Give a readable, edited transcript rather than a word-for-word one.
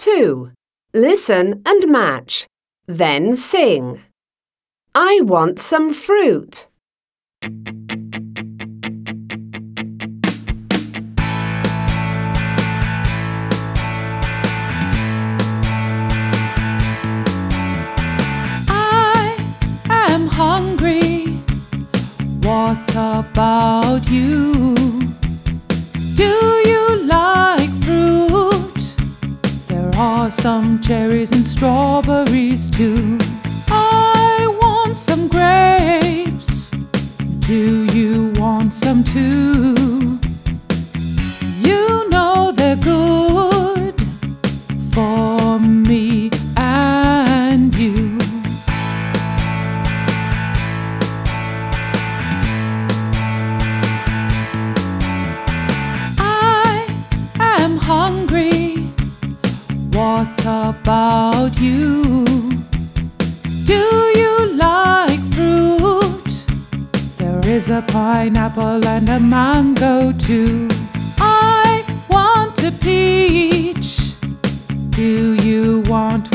2. Listen and match. Then sing. I want some fruit. I am hungry. What about you? Do you like fruit? There are some cherries and strawberries too. I want some grapes. Do you want some too? You know they're good for me and you. I am hungry. What about you? Do you like fruit? There is a pineapple and a mango too. I want a peach. Do you want